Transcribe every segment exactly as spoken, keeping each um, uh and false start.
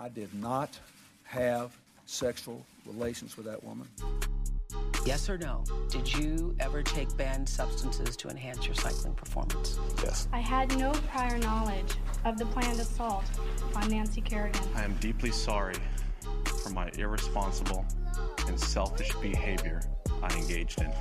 I did not have sexual relations with that woman. Yes or no? Did you ever take banned substances to enhance your cycling performance? Yes. I had no prior knowledge of the planned assault on Nancy Kerrigan. I am deeply sorry for my irresponsible and selfish behavior I engaged in.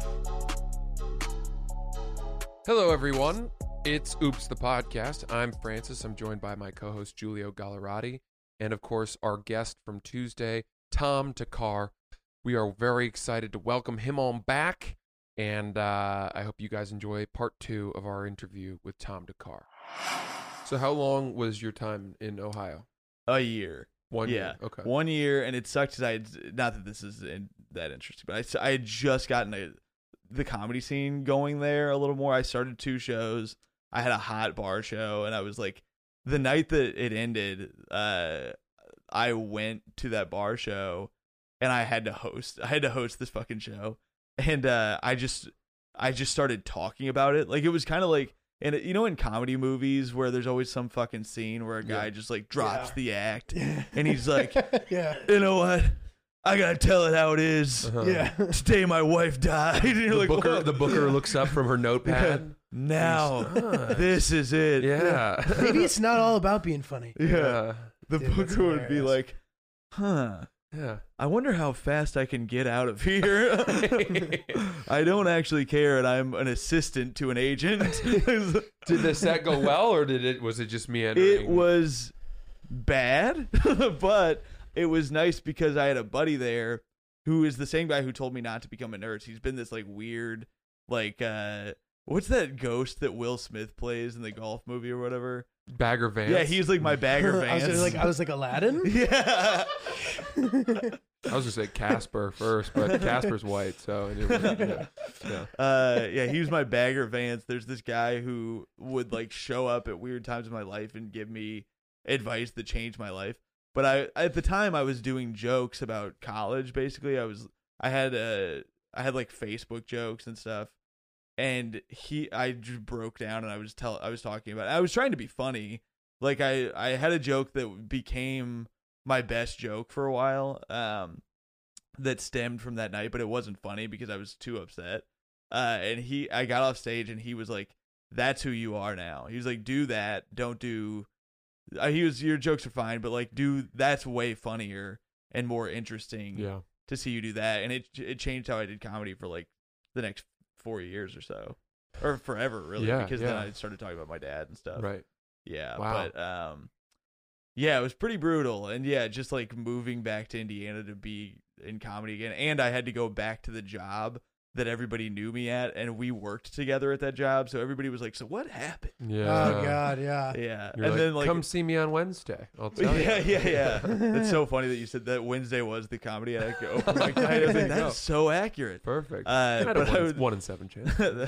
Hello, everyone. It's Oops, the podcast. I'm Francis. I'm joined by my co-host, Giulio Gallerati, and, of course, our guest from Tuesday, Tom Thakkar. We are very excited to welcome him on back, and uh, I hope you guys enjoy part two of our interview with Tom Thakkar. So how long was your time in Ohio? A year. One yeah. year? Okay. One year, and it sucked because I had, not that this is in, that interesting, but I, I had just gotten a, the comedy scene going there a little more. I started two shows. I had a hot bar show, and I was like, the night that it ended, uh, I went to that bar show, and I had to host. I had to host this fucking show, and uh, I just, I just started talking about it. Like it was kind of like, and you know, in comedy movies where there's always some fucking scene where a guy Yeah. just like drops Yeah. the act, and he's like, Yeah. you know what? I gotta tell it how it is. Uh-huh. Yeah. Today my wife died. And you're The like, booker, "Whoa." the booker looks up from her notepad. Now Ah. this is it. Yeah. Maybe it's not all about being funny. Yeah. Yeah. The Dude, that's booker would be hilarious. like, huh. Yeah. I wonder how fast I can get out of here. I don't actually care, and I'm an assistant to an agent. Did the set go well, or did it? Was it just meandering? It was bad, but it was nice because I had a buddy there who is the same guy who told me not to become a nurse. He's been this like weird, like uh, what's that ghost that Will Smith plays in the golf movie or whatever? Bagger Vance. Yeah, he's like my Bagger I was Vance. like, I was like Aladdin. yeah. I was gonna say Casper first, but Casper's white, so it was, yeah. yeah. Uh, yeah, he was my Bagger Vance. There's this guy who would like show up at weird times in my life and give me advice that changed my life. But I, at the time, I was doing jokes about college. Basically, I was, I had uh, I had like Facebook jokes and stuff, and he, I just broke down and I was tell, I was talking about, I was trying to be funny. Like I, I had a joke that became my best joke for a while, um, that stemmed from that night, but it wasn't funny because I was too upset. Uh, and he, I got off stage and he was like, "That's who you are now." He was like, "Do that. Don't do." Uh, he was, "Your jokes are fine, but like, do that's way funnier and more interesting Yeah. to see you do that." And it it changed how I did comedy for like the next four years or so, or forever really, Yeah, because yeah. then I started talking about my dad and stuff. Right. Yeah. Wow. But um, yeah, it was pretty brutal, and yeah, just like moving back to Indiana to be in comedy again, and I had to go back to the job that everybody knew me at, and we worked together at that job, so everybody was like, "So what happened?" Yeah. Oh God, yeah. Yeah, You're and like, then like, come see me on Wednesday. I'll tell yeah, you. yeah, yeah. It's so funny that you said that Wednesday was the comedy at open mic night. I was like, There you go. that's so accurate. Perfect. Uh, I had a but I one, would- one in seven chance.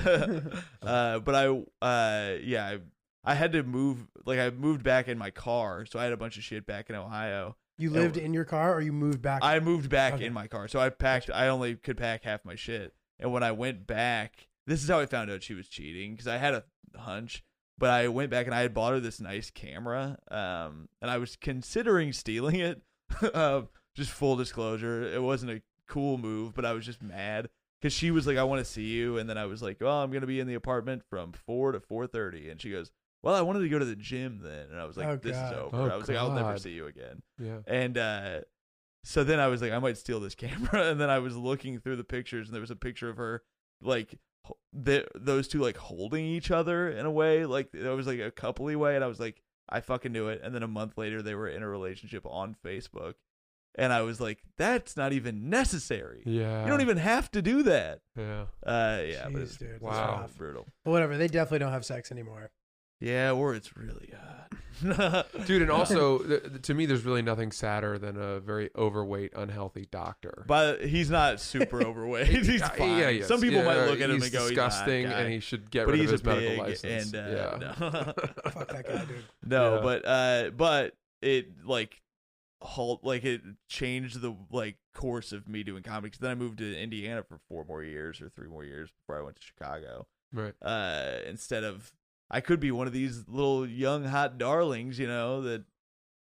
uh, but I, uh, yeah, I, I had to move. Like I moved back in my car, so I had a bunch of shit back in Ohio. You lived in your car, or you moved back? I moved back Okay. in my car, so I packed. I only could pack half my shit, and when I went back, this is how I found out she was cheating because I had a hunch. But I went back and I had bought her this nice camera, um, and I was considering stealing it. uh, just full disclosure, it wasn't a cool move, but I was just mad because she was like, "I want to see you," and then I was like, "Well, I'm gonna be in the apartment from four to four thirty," and she goes, "Well, I wanted to go to the gym then," and I was like, Oh, "This God. is over." Oh, I was like, "I'll never God. see you again." Yeah. And uh, so then I was like, I might steal this camera. And then I was looking through the pictures, and there was a picture of her, like, ho- the, those two, like, holding each other in a way. Like, it was, like, a coupley way. And I was like, I fucking knew it. And then a month later, they were in a relationship on Facebook. And I was like, that's not even necessary. Yeah. You don't even have to do that. Yeah. Uh, yeah. but Jeez, it's dude. that's Wow. rough. brutal. But whatever. They definitely don't have sex anymore. Yeah, or it's really hot. Dude, and also, th- th- to me, there's really nothing sadder than a very overweight, unhealthy doctor. But he's not super overweight. He's Yeah, fine. yeah, yes. Some people Yeah, might look at him he's and go, disgusting, he's a hot guy. and he should get but rid he's of his a medical pig, license. and uh, yeah. no. Fuck that guy, dude. No, Yeah. but uh, but it like halt like it changed the like course of me doing comedy. Because then I moved to Indiana for four more years or three more years before I went to Chicago. Right. Uh, instead of I could be one of these little young hot darlings, you know, that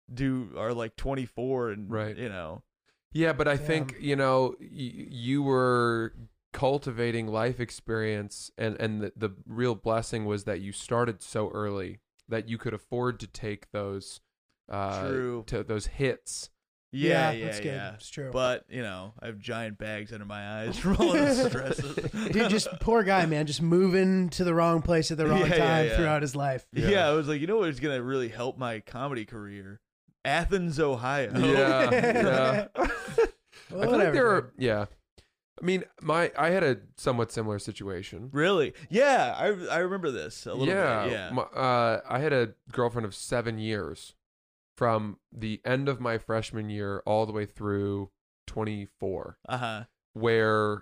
do are like twenty-four and Right. you know. Yeah, but I Damn. think, you know, y- you were cultivating life experience, and, and the, the real blessing was that you started so early that you could afford to take those uh, True. to those hits. Yeah, Yeah, yeah, that's good. yeah. It's true. But you know, I have giant bags under my eyes from all the stresses. Dude, just poor guy, man, just moving to the wrong place at the wrong Yeah, yeah, time yeah. throughout his life. Yeah. Yeah. I was like, you know what's gonna really help my comedy career? Athens, Ohio. Yeah, yeah. Well, I feel like whatever, there are, dude. yeah. I mean, my I had a somewhat similar situation. Really? Yeah, I I remember this a little yeah, bit. Yeah. my- uh, I had a girlfriend of seven years from the end of my freshman year all the way through twenty-four, Uh huh. where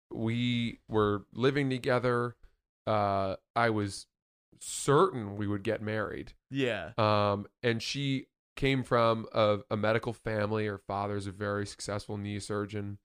we were living together. Uh, I was certain we would get married. Yeah. Um, and she came from a, a medical family. Her father's a very successful knee surgeon,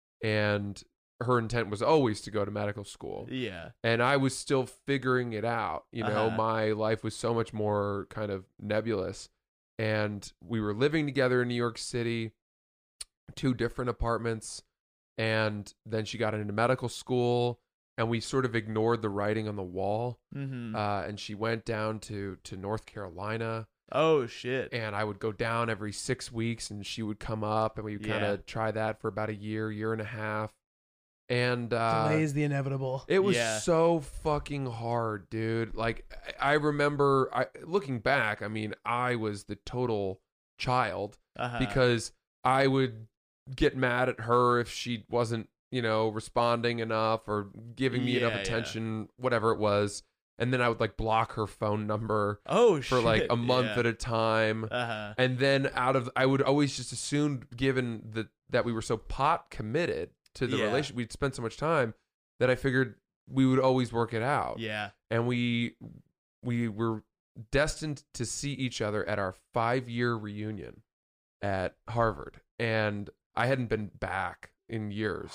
and her intent was always to go to medical school. Yeah. And I was still figuring it out. You know, Uh-huh. my life was so much more kind of nebulous. And we were living together in New York City, two different apartments. And then she got into medical school, and we sort of ignored the writing on the wall. Mm-hmm. Uh, and she went down to, to North Carolina, oh shit. and I would go down every six weeks, and she would come up, and we would kind Yeah. of try that for about a year, year and a half. And uh, Delays the inevitable. it was Yeah. so fucking hard, dude. Like, I I remember, I looking back, I mean, I was the total child Uh-huh. because I would get mad at her if she wasn't, you know, responding enough or giving me Yeah, enough yeah. attention, whatever it was. And then I would like block her phone number oh for shit. like a month yeah. at a time. Uh huh. And then out of, I would always just assume, given that that we were so pot committed to the Yeah. relationship, we'd spent so much time, that I figured we would always work it out. Yeah. And we we were destined to see each other at our five year reunion at Harvard, and I hadn't been back in years.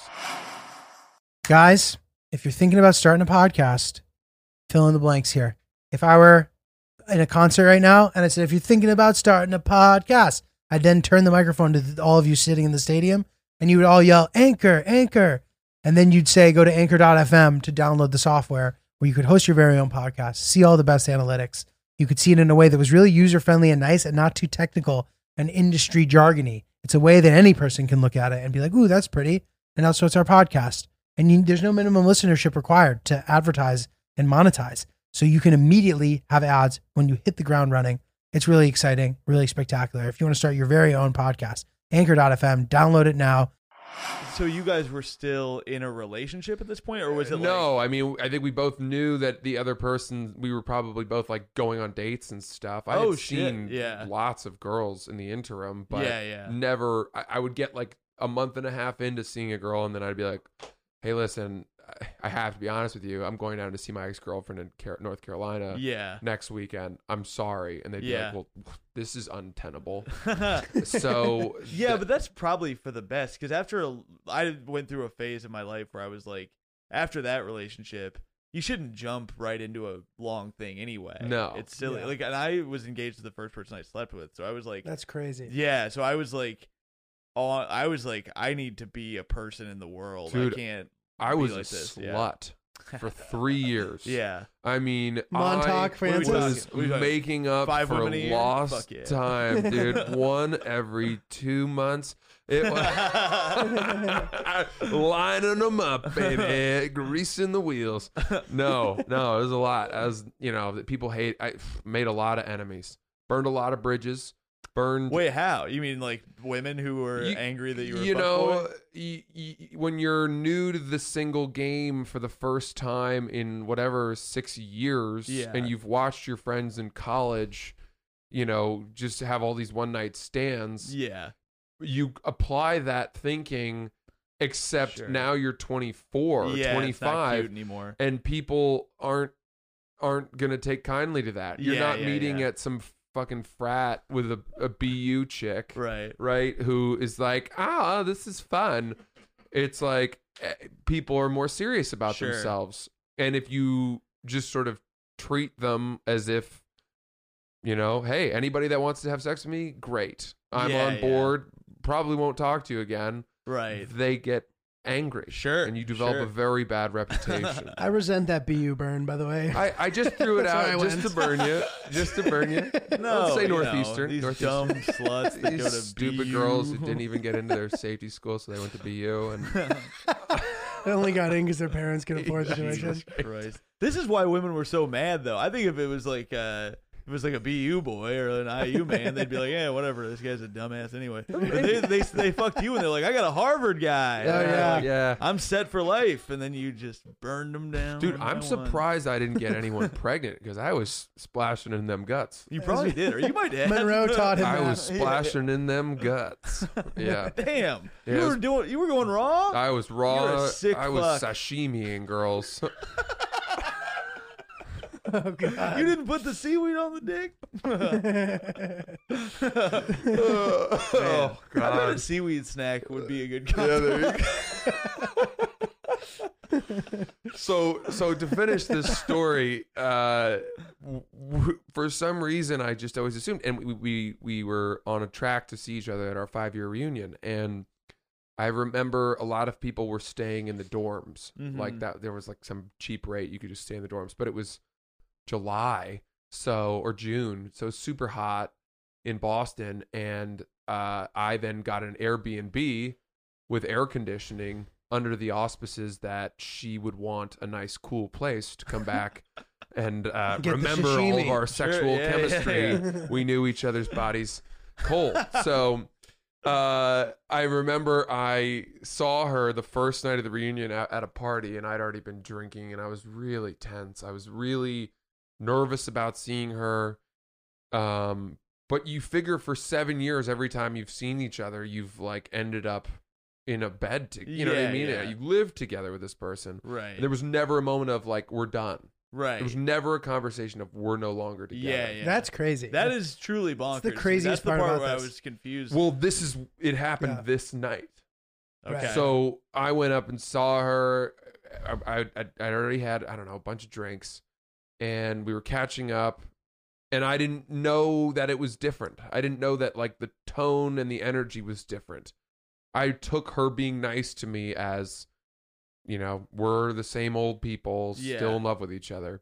Guys, if you're thinking about starting a podcast, fill in the blanks here. If I were in a concert right now and I said, if you're thinking about starting a podcast, I'd then turn the microphone to th- all of you sitting in the stadium, and you would all yell, Anchor, Anchor. And then you'd say, go to anchor dot f m to download the software where you could host your very own podcast, see all the best analytics. You could see it in a way that was really user-friendly and nice and not too technical and industry jargony. It's a way that any person can look at it and be like, ooh, that's pretty. And also it's our podcast. And you, there's no minimum listenership required to advertise and monetize. So you can immediately have ads when you hit the ground running. It's really exciting, really spectacular. If you want to start your very own podcast, anchor dot f m, download it now. So you guys were still in a relationship at this point, or was it No, like? I mean, I think we both knew that the other person, we were probably both like going on dates and stuff. I Oh, had shit, seen yeah. lots of girls in the interim, but Yeah, yeah. never, I, I would get like a month and a half into seeing a girl, and then I'd be like, hey, listen, I- I have to be honest with you. I'm going down to see my ex-girlfriend in Car- North Carolina Yeah. next weekend. I'm sorry. And they'd be Yeah. like, well, this is untenable. So yeah, th- but that's probably for the best, because after a, I went through a phase in my life where I was like, after that relationship, you shouldn't jump right into a long thing anyway. No. It's silly. Yeah. Like, and I was engaged to the first person I slept with, so I was like, That's crazy. yeah. So I was like, all I was like, I need to be a person in the world. Dude, I can't. I be was like a this, yeah. slut for three years. Yeah. I mean, Montauk, I Francis? was What are we talking? making up Five for women a year? lost Fuck yeah. time, dude. One every two months. It was lining them up, baby, greasing the wheels. No, no, it was a lot. I was, you know, that people hate. I made a lot of enemies, burned a lot of bridges, burned. Wait, how? You mean like women who were You- angry that you were? a you know, fuckboy? y- y- when you're new to the single game for the first time in whatever six years, Yeah. and you've watched your friends in college, you know, just have all these one night stands, Yeah. you apply that thinking, except Sure. now you're twenty-four, Yeah. It's not twenty-five, cute anymore. and people aren't aren't gonna take kindly to that. You're Yeah, not yeah, meeting yeah. at some fucking frat with a, a B U chick, Right. right, who is like, ah, this is fun. It's like eh, people are more serious about Sure. themselves. And if you just sort of treat them as if, you know, hey, anybody that wants to have sex with me, great. I'm Yeah, on yeah. board. Probably won't talk to you again. Right. They get angry. Sure, And you develop sure. a very bad reputation. I resent that B U burn, by the way. I, I just threw it That's where out I just went. to burn you. Just to burn you. No, Let's say you know, Northeastern. these Northeastern. dumb sluts that These go to stupid B U. girls who didn't even get into their safety school, so they went to B U. And They only got in because their parents could afford the tuition. Jesus Christ. This is why women were so mad, though. I think if it was like uh, if it was like a B U boy or an I U man, they'd be like, yeah, whatever. This guy's a dumbass anyway. But they, they they fucked you, and they're like, I got a Harvard guy. Oh, yeah. Like, yeah. I'm set for life, and then you just burned them down. Dude, one I'm by one. surprised I didn't get anyone pregnant because I was splashing in them guts. You probably did, or you might have. Monroe taught him I that. was splashing in them guts. Yeah. Damn, Yeah, you it were was- doing. You were going wrong. I was raw. You're a sick I was fuck. sashimiing girls. Oh, God. You didn't put the seaweed on the dick. oh, I bet a God. seaweed snack would be a good Yeah, combo. there you go. so, so to finish this story, uh, w- w- for some reason, I just always assumed, and we, we we were on a track to see each other at our five year reunion, and I remember a lot of people were staying in the dorms, Mhm. like that. There was like some cheap rate you could just stay in the dorms, but it was July, so or June, so super hot in Boston, and uh, I then got an Airbnb with air conditioning under the auspices that she would want a nice, cool place to come back and uh, Get the remember all of sashimi. our Sure, sexual yeah, yeah, chemistry. yeah. We knew each other's bodies cold, so. Uh, I remember I saw her the first night of the reunion at, at a party, and I'd already been drinking, and I was really tense. I was really nervous about seeing her. Um, but you figure for seven years, every time you've seen each other, you've like ended up in a bed to, you know what Yeah, I mean? yeah. You lived together with this person. Right. There was never a moment of like, we're done. right. There was never a conversation of we're no longer together. Yeah, yeah. That's crazy. That is truly bonkers. the craziest That's the part part about where this. I was confused. Well, this is, it happened Yeah. this night. okay. So I went up and saw her. I, I, I'd already had, I don't know, a bunch of drinks, and we were catching up, and I didn't know that it was different. I didn't know that like the tone and the energy was different. I took her being nice to me as, you know, we're the same old people, Yeah. still in love with each other.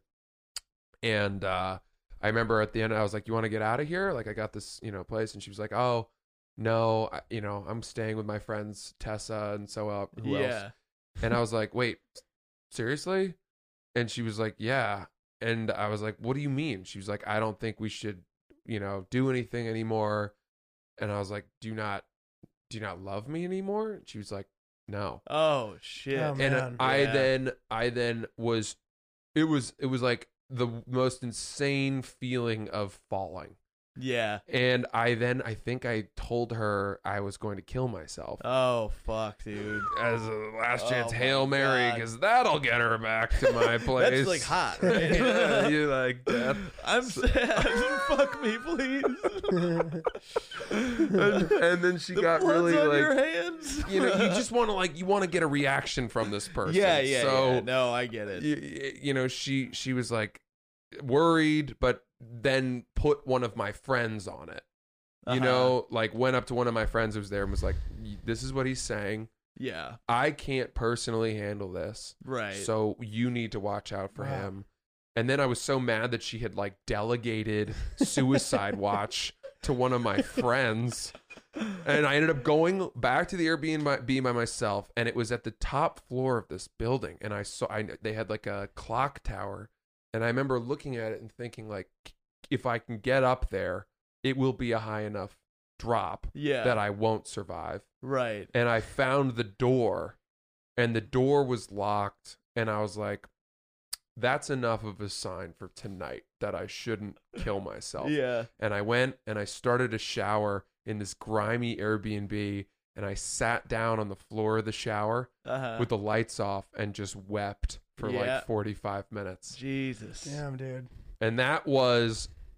And uh, I remember at the end, I was like, you want to get out of here? Like, I got this, you know, place. And she was like, oh, no, I, you know, I'm staying with my friends, Tessa, and so uh, who else? yeah. And I was like, wait, seriously? And she was like, yeah. And I was like, what do you mean? She was like, I don't think we should, you know, do anything anymore. And I was like, do you not, do you not love me anymore? And she was like, no. Oh shit. Oh, And man. I Yeah. then, I then was, it was, it was like the most insane feeling of falling. Yeah. And I then, I think I told her I was going to kill myself. Oh fuck, dude. As a last chance Oh, my Hail Mary, God. because that'll get her back to my place. That's like hot, right? Yeah, you like death. I'm sad. Fuck me, please. And, and then she the got blood's really on like, your hands. you know, you just want to like, you want to get a reaction from this person. Yeah, yeah. So, yeah. No, I get it. you, you know, she she was like worried, but then put one of my friends on it. You Uh-huh. know, like went up to one of my friends who was there and was like, "This is what he's saying. Yeah. I can't personally handle this. Right. So you need to watch out for Wow. him." And then I was so mad that she had like delegated suicide watch to one of my friends. And I ended up going back to the Airbnb by myself, and it was at the top floor of this building. And I saw I, they had like a clock tower, and I remember looking at it and thinking like, if I can get up there, it will be a high enough drop yeah. that I won't survive. Right. And I found the door, and the door was locked, and I was like, that's enough of a sign for tonight that I shouldn't kill myself. Yeah. And I went and I started a shower in this grimy Airbnb, and I sat down on the floor of the shower Uh-huh. with the lights off and just wept for Yeah. like forty-five minutes. Jesus. Damn, dude. And that was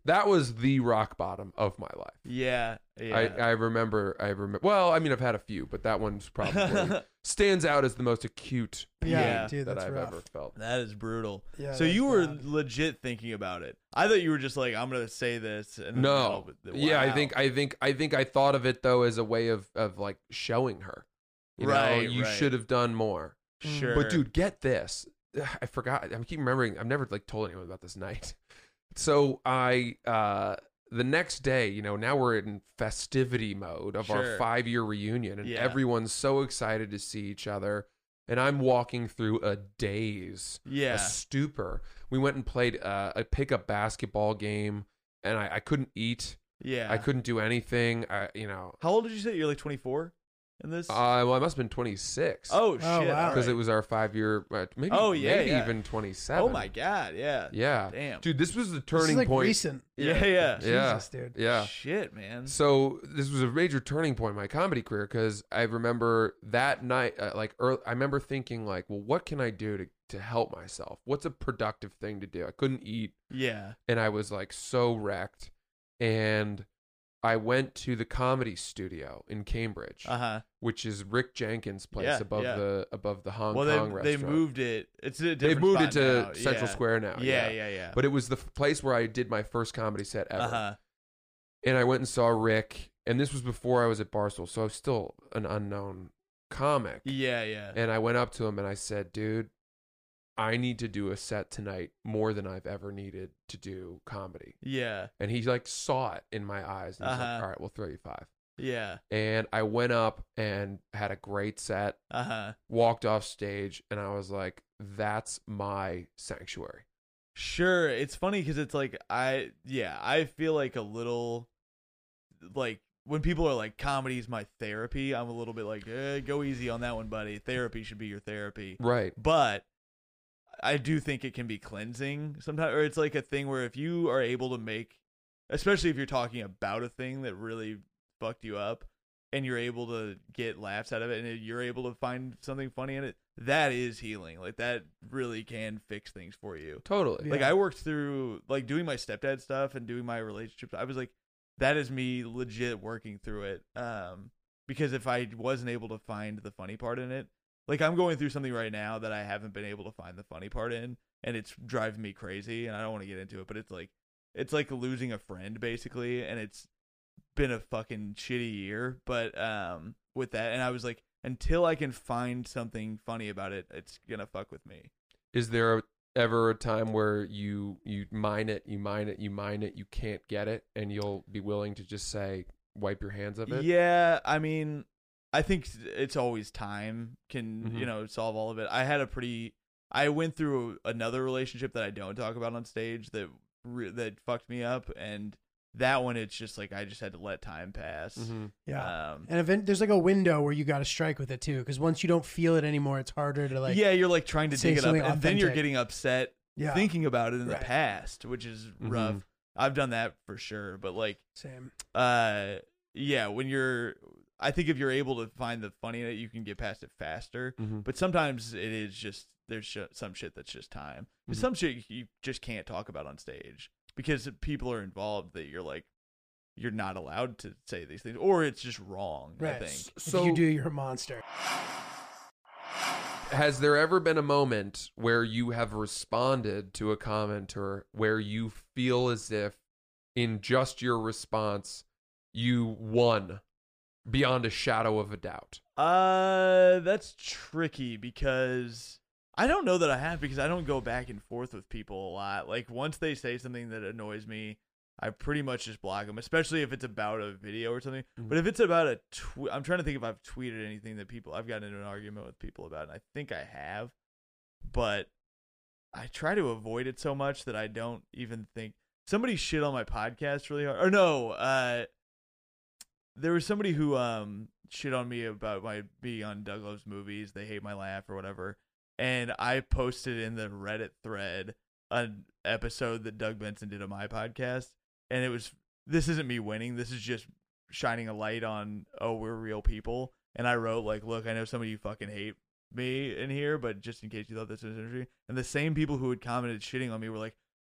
That was the rock bottom of my life. Yeah, yeah. I, I remember. I remember. Well, I mean, I've had a few, but that one's probably stands out as the most acute Yeah, pain dude, that that's I've rough. ever felt. That is brutal. Yeah, so that's you were bad. legit thinking about it. I thought you were just like, I'm gonna say this. And No. wow. Yeah, I think. I think. I think I thought of it though as a way of of like showing her. You know, Right, you right. should have done more. Sure. But dude, get this. I forgot. I keep remembering. I've never like told anyone about this night. So I, uh, the next day, you know, now we're in festivity mode of our Sure. five year reunion, and Yeah. everyone's so excited to see each other. And I'm walking through a daze, Yeah. a stupor. We went and played uh, a pickup basketball game, and I, I couldn't eat. Yeah. I couldn't do anything. I, you know, How old did you say? You're like twenty-four in this? uh, well, I must have been twenty-six. oh, shit. wow. all because right. it was our five year, uh, maybe, Oh, yeah, maybe yeah. even twenty-seven. Oh, my God. Yeah. Yeah. Damn. Dude, this was the This is turning like point. recent. Yeah, yeah. Yeah. Jesus, dude. Yeah. Shit, man. So this was a major turning point in my comedy career because I remember that night, uh, like early, I remember thinking like, well, what can I do to, to help myself? What's a productive thing to do? I couldn't eat Yeah. and I was like so wrecked. And I went to the Comedy Studio in Cambridge, Uh huh. which is Rick Jenkins' place Yeah, above yeah. the above the Hong Well, Kong they, restaurant. they moved it. It's a They've different moved it spot to now. Central yeah. Square now. Yeah, yeah, yeah. But it was the f- place where I did my first comedy set ever. uh huh. And I went and saw Rick, and this was before I was at Barstool, so I was still an unknown comic. Yeah, yeah. And I went up to him and I said, dude, I need to do a set tonight more than I've ever needed to do comedy. Yeah, And he like saw it in my eyes and he's Uh-huh. like, all right, we'll throw you five. yeah. And I went up and had a great set, Uh huh. walked off stage, and I was like, that's my sanctuary. Sure. It's funny because it's like I yeah I feel like a little like when people are like comedy's my therapy. I'm a little bit like eh, go easy on that one, buddy. Therapy should be your therapy. Right. But I do think it can be cleansing sometimes, or it's like a thing where if you are able to make, especially if you're talking about a thing that really fucked you up, and you're able to get laughs out of it, and you're able to find something funny in it, that is healing. Like that really can fix things for you. Totally. Like Yeah. I worked through like doing my stepdad stuff and doing my relationships. I was like, that is me legit working through it. Um, because if I wasn't able to find the funny part in it, like I'm going through something right now that I haven't been able to find the funny part in, and it's driving me crazy. And I don't want to get into it, but it's like, it's like losing a friend basically, and it's been a fucking shitty year. But um, with that, and I was like, until I can find something funny about it, it's gonna fuck with me. Is there a, ever a time where you you mine it, you mine it, you mine it, you can't get it, and you'll be willing to just say, wipe your hands of it? Yeah, I mean, I think it's always time can, Mhm. you know, solve all of it. I had a pretty I went through another relationship that I don't talk about on stage that re- that fucked me up, and that one it's just like I just had to let time pass. Mhm. Yeah. Um And event, there's like a window where you got to strike with it too, because once you don't feel it anymore, it's harder to like. yeah, you're like trying to say dig it up, and something then you're authentic. getting upset Yeah. thinking about it in Right. the past, which is Mhm. rough. I've done that for sure, but like Same. uh yeah, when you're I think if you're able to find the funny in it, you can get past it faster. Mhm. But sometimes it is just there's sh- some shit that's just time. There's Mhm. some shit you just can't talk about on stage because people are involved that you're like you're not allowed to say these things, or it's just wrong. I Right. think. If So you do, you're a monster. has there ever been a moment where you have responded to a commenter where you feel as if in just your response you won beyond a shadow of a doubt? Uh, that's tricky because I don't know that I have because I don't go back and forth with people a lot. Like once they say something that annoys me, I pretty much just block them, especially if it's about a video or something. Mhm. But if it's about a tweet, I'm trying to think if I've tweeted anything that people, I've gotten into an argument with people about, and I think I have. But I try to avoid it so much that I don't even think. Somebody shit on my podcast really hard. Or no, uh, there was somebody who um shit on me about my being on Doug Loves Movies. They hate my laugh or whatever. And I posted in the Reddit thread an episode that Doug Benson did on my podcast. And it was, this isn't me winning. This is just shining a light on, oh, we're real people. And I wrote, like, look, I know some of you fucking hate me in here, but just in case you thought this was interesting. And the same people who had commented shitting on me were like,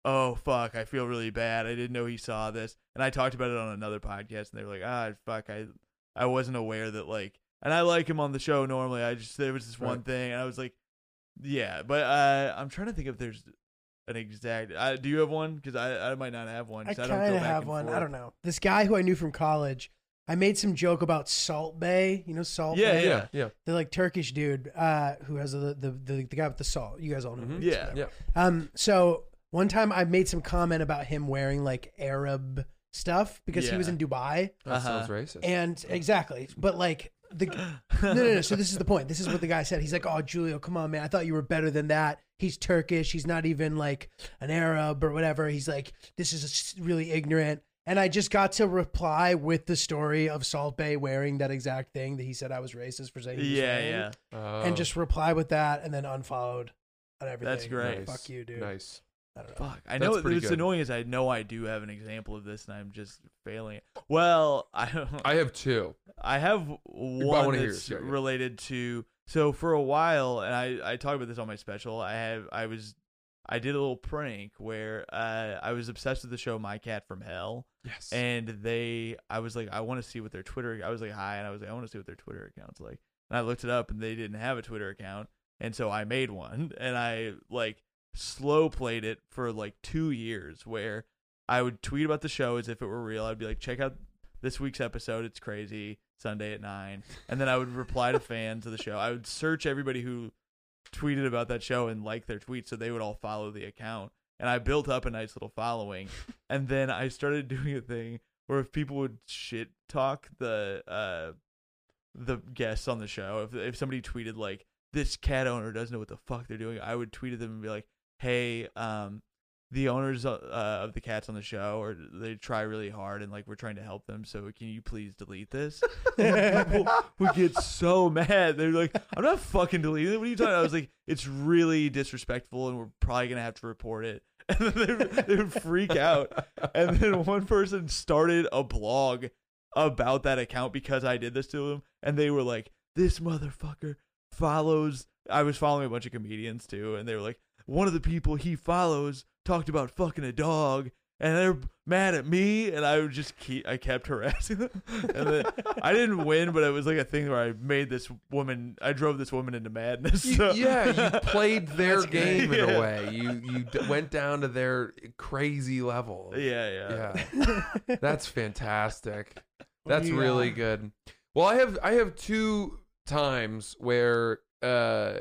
oh, fuck, I feel really bad. I didn't know he saw this. And I talked about it on another podcast, and they were like, ah, fuck, I I wasn't aware that, like, and I like him on the show normally. I just, there was this one Right. thing, and I was like, yeah. But uh, I'm trying to think if there's an exact, uh, do you have one? Because I, I might not have one. I 'cause I, don't kind go of back have and one. I forth. don't know. This guy who I knew from college, I made some joke about Salt Bay. You know Salt Yeah, Bay? yeah. yeah, The like Turkish dude uh, who has the, the the the guy with the salt. You guys all know. Mhm. who he is, Yeah. whatever. yeah. Um. So one time I made some comment about him wearing like Arab stuff because he was Yeah. in Dubai. That Uh-huh. sounds racist. And exactly, but like the no, no, no. So this is the point. This is what the guy said. He's like, "Oh, Julio, come on, man. I thought you were better than that. He's Turkish. He's not even like an Arab or whatever. He's like, this is really ignorant." And I just got to reply with the story of Salt Bay wearing that exact thing that he said I was racist for saying. He was Yeah, wearing, yeah. Oh, And just reply with that, and then unfollowed on everything. That's great. nice. Fuck you, dude. Nice. I don't know. Fuck. I That's know pretty what's good. annoying is I know I do have an example of this, and I'm just failing it. Well, I don't. I have two. I have one wanna hear that's yours, yeah, yeah. related to. So for a while, and I I talked about this on my special. I have I was I did a little prank where uh, I was obsessed with the show My Cat from Hell, Yes. and they I was like I want to see what their Twitter. I was like hi, and I was like I want to see what their Twitter account's like, and I looked it up, and they didn't have a Twitter account, and so I made one, and I like slow played it for like two years where I would tweet about the show as if it were real. I'd be like, check out this week's episode. It's crazy. Sunday at nine. And then I would reply to fans of the show. I would search everybody who tweeted about that show and like their tweets so they would all follow the account. And I built up a nice little following. And then I started doing a thing where if people would shit talk the uh the guests on the show, if if somebody tweeted like, this cat owner doesn't know what the fuck they're doing, I would tweet at them and be like, hey, um, the owners uh, of the cats on the show, or they try really hard and like we're trying to help them, so can you please delete this? And people would get so mad. They're like, I'm not fucking deleting it. What are you talking about? I was like, it's really disrespectful and we're probably gonna have to report it. And then they would, they would freak out. And then one person started a blog about that account because I did this to them, and they were like, this motherfucker follows. I was following a bunch of comedians too, and they were like, one of the people he follows talked about fucking a dog, and they're mad at me, and I would just keep I kept harassing them. And then I didn't win, but it was like a thing where I made this woman I drove this woman into madness. You- So. yeah, you played their That's great. game in Yeah. a way. You you d- went down to their crazy level. Yeah, yeah. Yeah. That's fantastic. That's do you really got? good. Well, I have I have two times where uh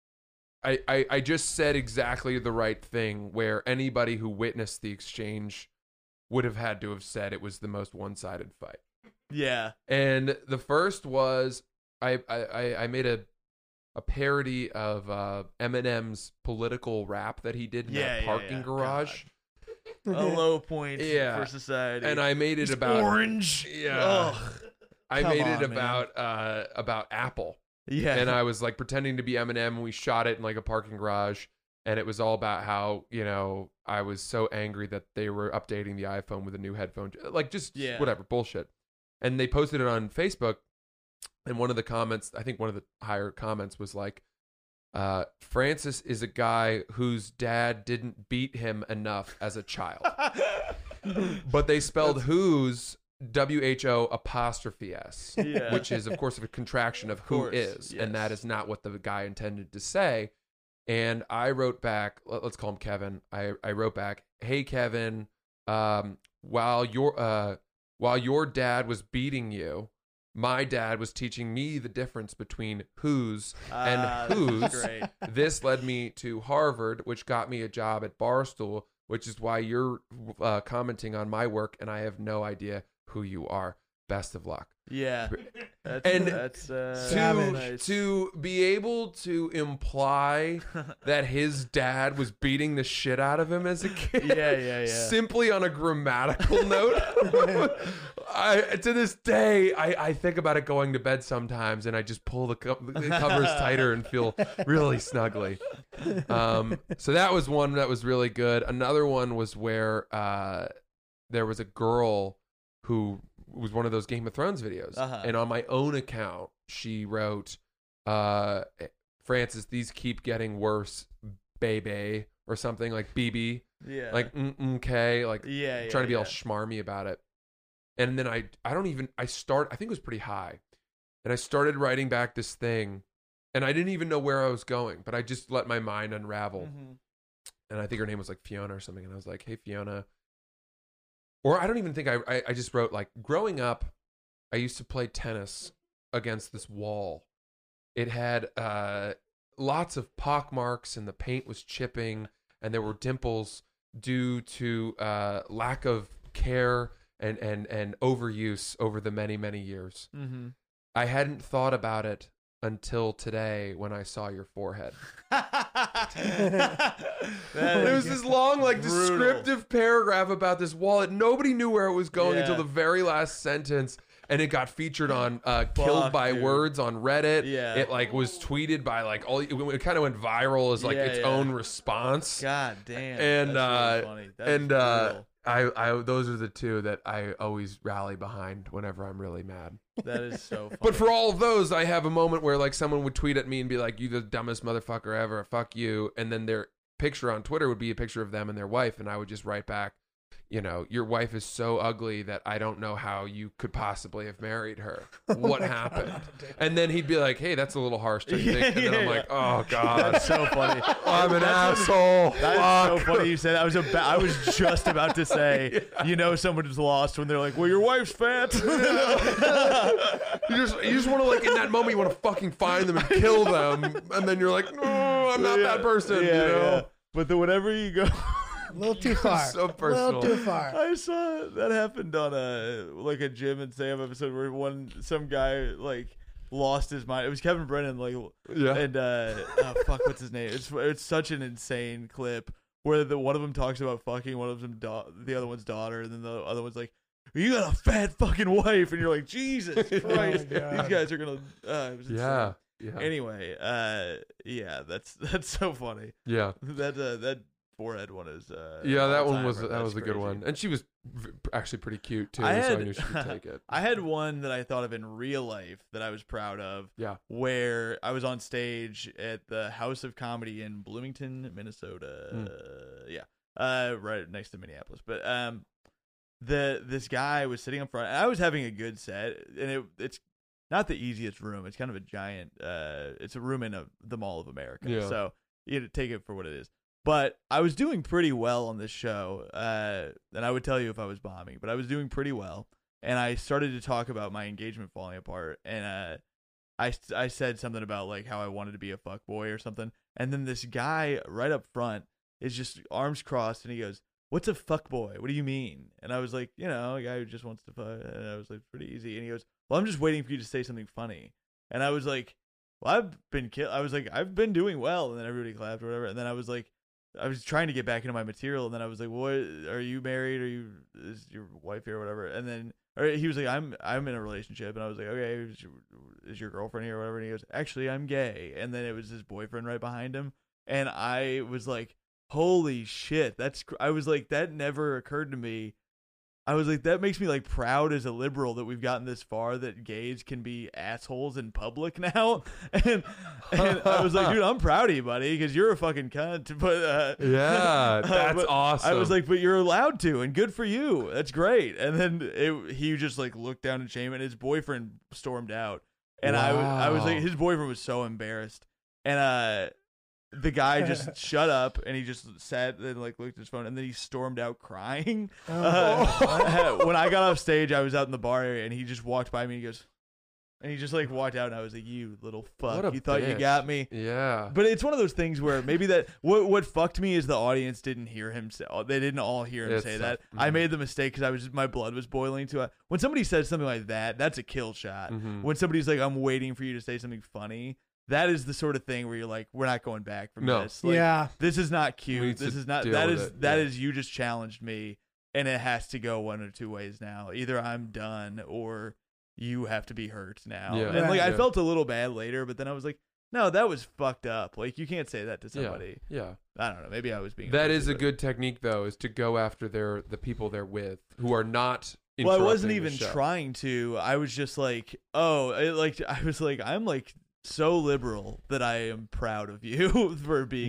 I, I I just said exactly the right thing where anybody who witnessed the exchange would have had to have said it was the most one-sided fight. Yeah. And the first was I I, I- I made a a parody of uh, Eminem's political rap that he did in Yeah, that yeah, parking yeah. garage. A low point Yeah. for society. And I made it It's about orange. Yeah. Ugh. I Come made on, it man. about uh about Apple. Yeah. And I was like pretending to be Eminem, and we shot it in like a parking garage, and it was all about how, you know, I was so angry that they were updating the iPhone with a new headphone, like just Yeah. whatever bullshit. And they posted it on Facebook, and one of the comments, I think one of the higher comments was like, uh, Francis is a guy whose dad didn't beat him enough as a child. But they spelled whose W H O apostrophe S, Yeah. which is, of course, a contraction of who course, is. And that yes. is not what the guy intended to say. And I wrote back, let- let's call him Kevin. I, I wrote back, hey, Kevin, um, while your uh, while your dad was beating you, my dad was teaching me the difference between whose and Ah, this is whose. great. This led me to Harvard, which got me a job at Barstool, which is why you're uh, commenting on my work, and I have no idea who you are. Best of luck. Yeah. That's, And that's uh, Savage. nice. To be able to imply that his dad was beating the shit out of him as a kid, Yeah, yeah, yeah. simply on a grammatical note, I, to this day, I, I think about it going to bed sometimes, and I just pull the, co- the covers tighter and feel really snuggly. Um, so that was one that was really good. Another one was where uh, there was a girl who was one of those Game of Thrones videos. Uh-huh. And on my own account, she wrote, uh, Francis, these keep getting worse, baby, or something like B B. Yeah. like mm okay, like yeah, yeah, trying to be yeah. all schmarmy about it. And then I I don't even I start I think it was pretty high, and I started writing back this thing, and I didn't even know where I was going, but I just let my mind unravel. Mm-hmm. And I think her name was like Fiona or something, and I was like, hey Fiona, or I don't even think I I, I just wrote like, growing up, I used to play tennis against this wall. It had uh, lots of pock marks, and the paint was chipping, and there were dimples due to uh, lack of care and, and, and overuse over the many, many years. Mm-hmm. I hadn't thought about it until today when I saw your forehead. There was this long, like, brutal. descriptive paragraph about this wall that nobody knew where it was going Yeah. until the very last sentence. And it got featured on uh, Killed Fuck, by dude. Words on Reddit. Yeah. It like was tweeted by like all. It, it kind of went viral as like Yeah, its yeah. own response. God damn. And, that's uh, really funny. That's and uh, brutal. I, I, those are the two that I always rally behind whenever I'm really mad. That is so funny. But for all of those, I have a moment where like someone would tweet at me and be like, "You the dumbest motherfucker ever. Fuck you." And then their picture on Twitter would be a picture of them and their wife, and I would just write back, you know, "Your wife is so ugly that I don't know how you could possibly have married her. What happened?" And then he'd be like, "Hey, that's a little harsh, don't you think?" And then I'm Yeah, like, "Oh God, That's so funny. I'm an That's asshole." That is Fuck. so funny you said that. I was about, I was just about to say, you know, someone's lost when they're like, "Well, your wife's fat." You just you just want to like in that moment you want to fucking find them and kill them, and then you're like, "No, I'm not that person." Yeah, you know? yeah. But then whenever you go, A little too far. So A little personal. too far. I saw that happened on a like a Jim and Sam episode where one some guy like lost his mind. It was Kevin Brennan, like Yeah. and uh, oh, fuck, what's his name? It's it's such an insane clip where the one of them talks about fucking one of them, da- the other one's daughter, and then the other one's like, "You got a fat fucking wife," and you're like, Jesus Christ, God. these guys are gonna. Uh, it was Yeah. insane. Yeah. Anyway, uh, yeah, that's that's so funny. Yeah. That uh, that forehead one is. Uh, Yeah, that one all-timer. was that That's was a good crazy. one, and she was v- actually pretty cute too. I so I had- knew she could take it. I had one that I thought of in real life that I was proud of. Yeah. Where I was on stage at the House of Comedy in Bloomington, Minnesota. Hmm. Yeah, uh, right next to Minneapolis. But um, the this guy was sitting up front, and I was having a good set, and it it's not the easiest room. It's kind of a giant. Uh, it's a room in a, the Mall of America. Yeah. So you take it for what it is. But I was doing pretty well on this show, uh, and I would tell you if I was bombing, but I was doing pretty well. And I started to talk about my engagement falling apart, and uh, I, I said something about like how I wanted to be a fuckboy or something. And then this guy right up front is just arms crossed, and he goes, "What's a fuckboy? What do you mean?" And I was like, you know, a guy who just wants to fuck. And I was like, pretty easy. And he goes, "Well, I'm just waiting for you to say something funny." And I was like, well, I've been kill. I was like, I've been doing well. And then everybody clapped or whatever. And then I was like, I was trying to get back into my material, and then I was like, "What? Are you married? Are you is your wife here or whatever?" And then, or he was like, "I'm I'm in a relationship," and I was like, "Okay, is your, is your girlfriend here or whatever?" And he goes, "Actually, I'm gay." And then it was his boyfriend right behind him, and I was like, "Holy shit!" That's cr-. I was like, that never occurred to me. I was like, that makes me like proud as a liberal that we've gotten this far, that gays can be assholes in public now. And, and I was like, dude, I'm proud of you, buddy, because you're a fucking cunt. But uh, Yeah, that's but awesome. I was like, but you're allowed to, and good for you. That's great. And then it, he just like looked down in shame, and his boyfriend stormed out. And I, was, I was like, Wow. his boyfriend was so embarrassed. And uh, the guy just shut up, and he just sat and like looked at his phone, and then he stormed out crying. Uh, when I got off stage, I was out in the bar area, and he just walked by me. And he goes, and he just like walked out, and I was like, "You little fuck, What a you thought you bitch. got me." yeah. But it's one of those things where maybe that what what fucked me is the audience didn't hear him say, they didn't all hear him It's say tough. that. Mhm. I made the mistake because I was just, my blood was boiling to it. When somebody says something like that, that's a kill shot. Mhm. When somebody's like, "I'm waiting for you to say something funny," that is the sort of thing where you're like, "We're not going back from No. this." Like, Yeah. this is not We need cute. to This is not deal that with is it, that yeah. is you just challenged me, and it has to go one or two ways now. Either I'm done or you have to be hurt now. Yeah. And like I Yeah. felt a little bad later, but then I was like, no, that was fucked up. Like you can't say that to Yeah. somebody. Yeah. I don't know. Maybe I was being That pussy, is a but- good technique, though, is to go after their the people they're with who are not. Well, I wasn't interrupting the even show. trying to. I was just like, oh, it, like I was like, I'm like so liberal that I am proud of you for being. Yeah.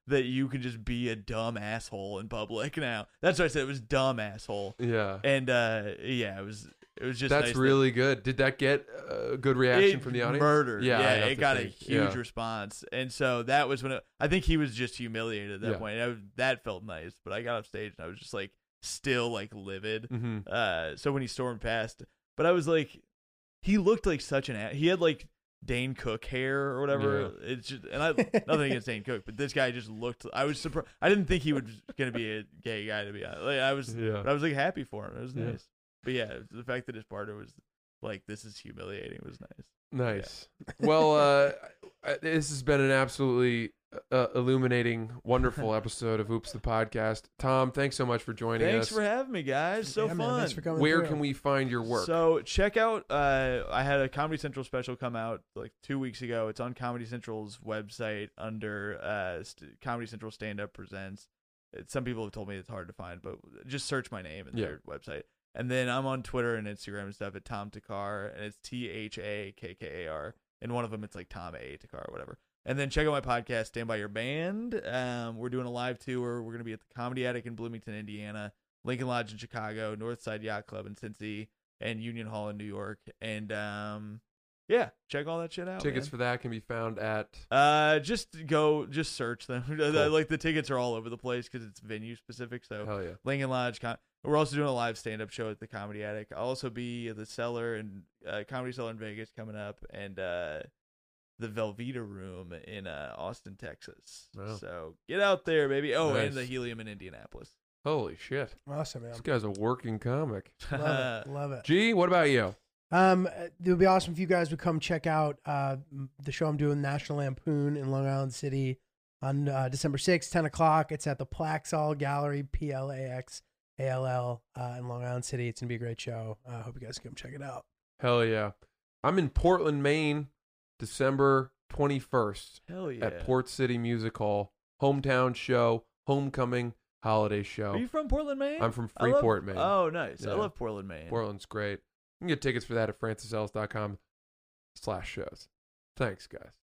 that you could just be a dumb asshole in public now. That's what I said. It was dumb asshole. Yeah. And uh, yeah, it was it was just That's nice really good. Did that get a good reaction it from the audience? Murdered. Yeah, Yeah, I'd have it to got think. a huge Yeah. response. And so that was when it, I think he was just humiliated at that Yeah. point. I was, that felt nice. But I got off stage and I was just like still like livid. Mm-hmm. Uh, so when he stormed past, but I was like, he looked like such an ass. He had like Dane Cook hair or whatever. It's just, and I nothing against Dane Cook, but this guy just looked. I was surprised. I didn't think he was gonna be a gay guy, to be honest. Like, I was, Yeah. but I was like happy for him. It was Yeah. nice. But yeah, the fact that his partner was like, "This is humiliating," was nice. Nice. Well, uh, I- this has been an absolutely uh, illuminating, wonderful episode of Oops the Podcast. Tom, thanks so much for joining Thanks us. for having me, guys. So Yeah, fun. man, thanks for coming Where through. can we find your work? So check out. Uh, I had a Comedy Central special come out like two weeks ago. It's on Comedy Central's website under uh, St- Comedy Central Stand Up Presents. It, some people have told me it's hard to find, but just search my name in Yeah. their website. And then I'm on Twitter and Instagram and stuff at Tom Takar, and it's T H A K K A R. And one of them it's like Tom A Takar or whatever. And then check out my podcast, Stand By Your Band. Um, we're doing a live tour. We're gonna be at the Comedy Attic in Bloomington, Indiana, Lincoln Lodge in Chicago, Northside Yacht Club in Cincy, and Union Hall in New York. And um, yeah, check all that shit out. Tickets man. for that can be found at. Uh, just go, just search them. Cool. Like the tickets are all over the place because it's venue specific. So Hell yeah. Lincoln Lodge. Com- We're also doing a live stand up show at the Comedy Attic. I'll also be at the Cellar and uh, Comedy Cellar in Vegas coming up, and uh, the Velveeta Room in uh, Austin, Texas. Wow. So get out there, baby. Oh, Nice. and the Helium in Indianapolis. Holy shit. Awesome, man. This guy's a working comic. Love it. Love it. G, what about you? Um, it would be awesome if you guys would come check out uh the show I'm doing, National Lampoon in Long Island City, on uh, December sixth, ten o'clock. It's at the Plaxall Gallery, P L A X A L L, uh, in Long Island City. It's gonna be a great show. I uh, hope you guys come check it out. Hell yeah. I'm in Portland, Maine, December twenty-first Hell yeah. at Port City Music Hall. Hometown show, homecoming, holiday show. Are you from Portland, Maine? I'm from I love- Freeport, Maine. Oh, nice. Yeah. I love Portland, Maine. Portland's great. You can get tickets for that at francis ellis dot com slash shows. Thanks, guys.